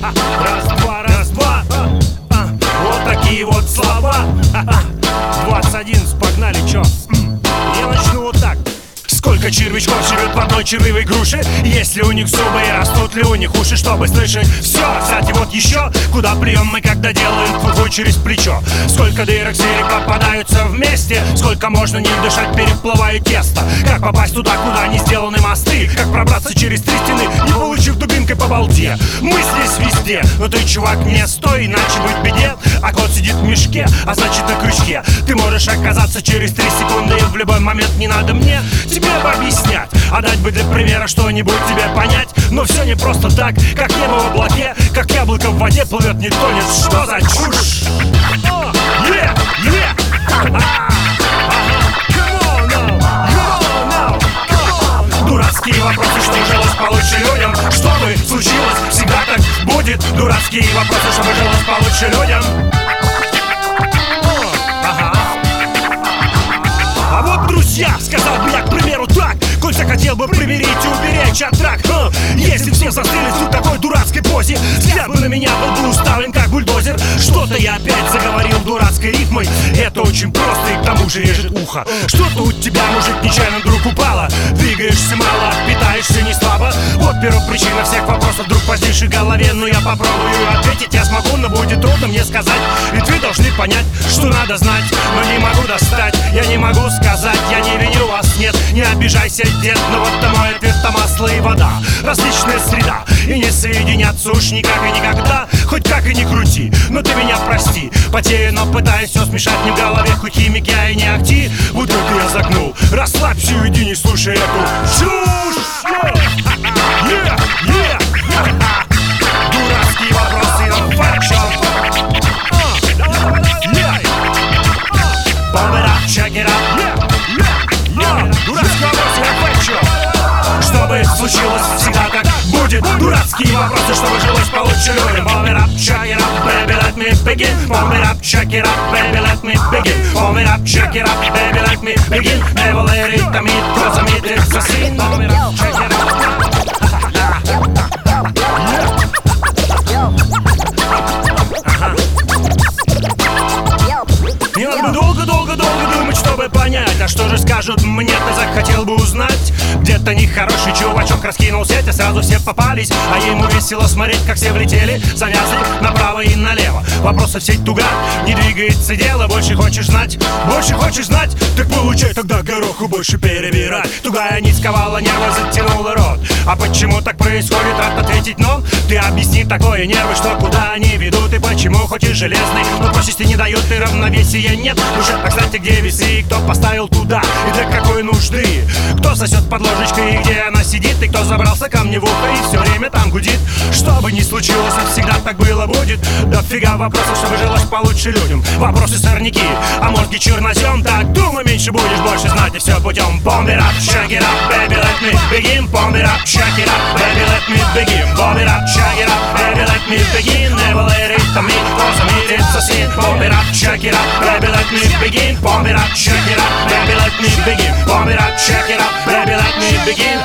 Раз-два, раз-два. Вот такие вот слова. 21, погнали, чё? Я начну вот так. Сколько червячков живет в одной червивой груше? Есть ли у них зубы и растут ли у них уши, чтобы слышать все? Кстати, вот еще, куда плюем мы, когда делаем фу через плечо? Сколько дырок в серии попадаются вместе? Сколько можно не дышать, переплывая тесто? Как попасть туда, куда не сделаны мосты? Как пробраться через 3 стены, не получив дубинкой по балде? Мы здесь везде, но ты, чувак, не стой, иначе быть в беде. А кот сидит в мешке, а значит на крючке. Ты можешь оказаться через 3 секунды, и в любой момент не надо мне тебе бы объяснять, а дать бы для примера что-нибудь тебе понять. Но все не просто так, как небо в облаке, как яблоко в воде плывет, не тонет. Что за чушь? Дурацкие вопросы, что жилось получше людям, чтобы случилось, всегда так будет. Дурацкие вопросы, чтобы жилось получше людям. А вот, друзья, сказал бы я, к примеру, так: коль захотел бы примирить и уберечь от рак, если все застыли в такой дурацкой позе, взгляд бы на меня был бы уставлен как бульдозер. Что-то я опять заговорил дурацкой рифмой. Это очень просто и к тому же режет ухо. Что-то у тебя, мужик, нечаянно вдруг упало. Двигаешься мало, питаешься не слабо. Вот первопричина всех вопросов вдруг в позднейшей голове. Но я попробую ответить, я смогу, но будет трудно мне сказать. Ведь вы должны понять, что надо знать, но не могу достать, я не могу сказать, я не виню вас, нет, не обижайся, дед. Но вот-то мой ответ-то масло и вода, различная среда, и не соединятся уж никак и никогда. Хоть как и не крути, но ты меня прости. Потею, но пытаюсь все смешать не в голове. Хоть химик я и не ахти, вот это я загнул. Расслабься, уйди, не слушай эту чушь. Дурацкие вопросы на факчо. Check it out. Дурацкие вопросы на факчо. Чтобы случилось, всегда так будет. Дурацкие вопросы, чтобы жилось получше людям. Pump it up, check it up, baby, let me begin. Pump it up, check it up, baby, let me begin. Pump it up, check it up, baby, let me begin. Never let it commit, cause I'm it's a sin. Pump it up, check it up. Не надо долго-долго-долго думать, чтобы понять. А что же скажут мне, ты захотел бы узнать? Где-то нехороший чувачок раскинул сеть, а сразу все попались. А ему весело смотреть, как все влетели, завязли направо и налево. Вопросов сеть туга, не двигается дело. Больше хочешь знать? Больше хочешь знать? Так получай тогда гороху больше перебирать. Тугая нить сковала нервы, затянула рот. А почему так происходит, рад ответить, но ты объясни такое нервы, что куда они ведут. И почему хоть и железный, но прочности не дает и равновесия нет. Уже, а кстати, где весы, кто поставил туда и для какой нужды? Кто сосет под ложечкой и где она сидит? И кто забрался ко мне в ухо и все время там гудит? Что бы ни случилось, всегда так было будет. Дофига вопросов, чтобы жилось получше людям. Вопросы сорняки, а мозги чернозем. Так думай, меньше будешь, больше знать, и все путем. Pump it up, check it up, baby, let me begin. Pump it up, check it up, baby, let me begin. Pump it up, check it up, baby, let me begin. Never let it come in, cause I'm it's a sin. Pump it up, check it up, baby, let me begin. Pump it up, check it up, baby, let me begin. Pump it up, check it up, baby, let me begin.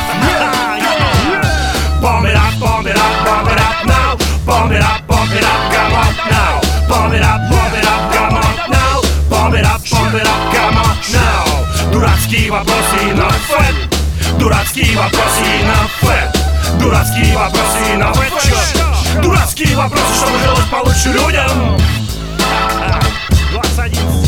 Pump it up, pump it up, pump it up now. Pump it up, come on now. Pump it up, come on now. Pump it up, come on now. Дурацкие вопросы на фэт. Дурацкие вопросы на фэт. Дурацкие вопросы на фэт. Дурацкие вопросы, чтобы жилось получше людям. 21.